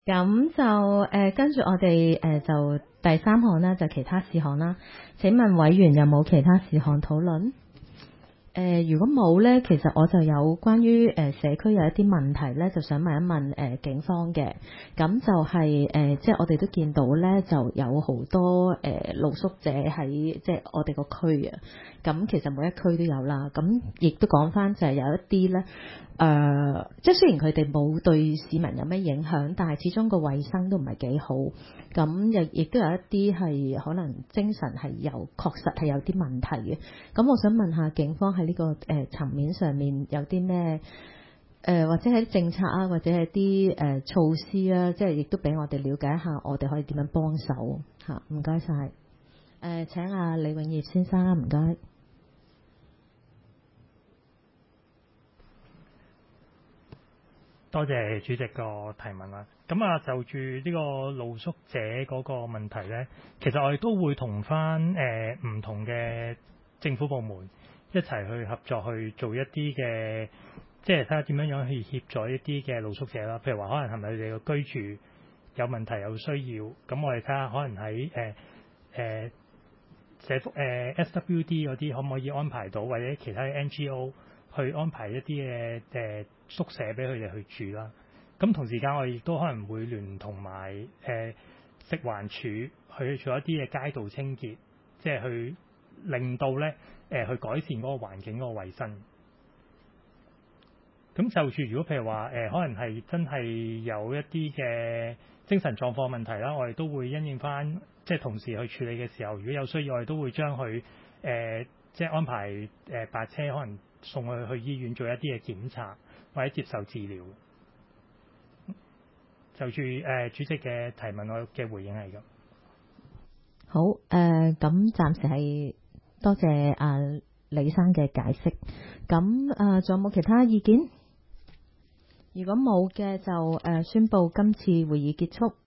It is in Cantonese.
咁就跟住我哋就第三項啦，就其他事項啦。請問委員有冇其他事項討論？如果冇呢，其實我就有關於社區有一啲問題呢，就想問一問警方嘅。咁就係即係我哋都見到呢，就有好多露宿者喺即係我哋個區啊。咁其實每一區都有啦。咁亦都講翻就係有一啲呢，即係雖然佢哋冇對市民有咩影響，但係始終個衛生都唔係幾好。咁亦都有一啲係可能精神係確實係有啲問題嘅。咁我想問下警方喺呢個層面上面有啲咩或者係政策啊，或者係啲措施啊，即係亦都俾我哋了解一下，我哋可以點樣幫手嚇？唔該晒。請阿李永業先生，唔該。 多謝主席個提問啦。咁啊，就住呢個露宿者嗰個問題咧，其實我哋都會同翻唔同嘅政府部門一齊去合作去做一啲嘅，即係睇下點樣去協助一啲嘅露宿者啦。譬如話，可能係咪佢哋個居住有問題有需要，咁我哋睇下可能喺社福SWD 嗰啲可唔可以安排到，或者其他 NGO 去安排一啲嘅宿舍俾佢哋去住啦。咁同時間我哋亦都可能會聯同埋食環署去做一啲嘅街道清潔，即係去令到咧去改善嗰個環境嗰個衞生。咁就住如果譬如話可能係真係有一啲嘅精神狀況問題啦，我哋都會因應翻即係同時去處理嘅時候，如果有需要，我哋都會將佢即係安排白車可能送佢去醫院做一啲嘅檢查或者接受治療。就住主席嘅提問，我嘅回應係咁。 好咁暫時係多謝阿李生嘅解釋。咁仲有冇其他意見？如果冇嘅就宣布今次會議結束。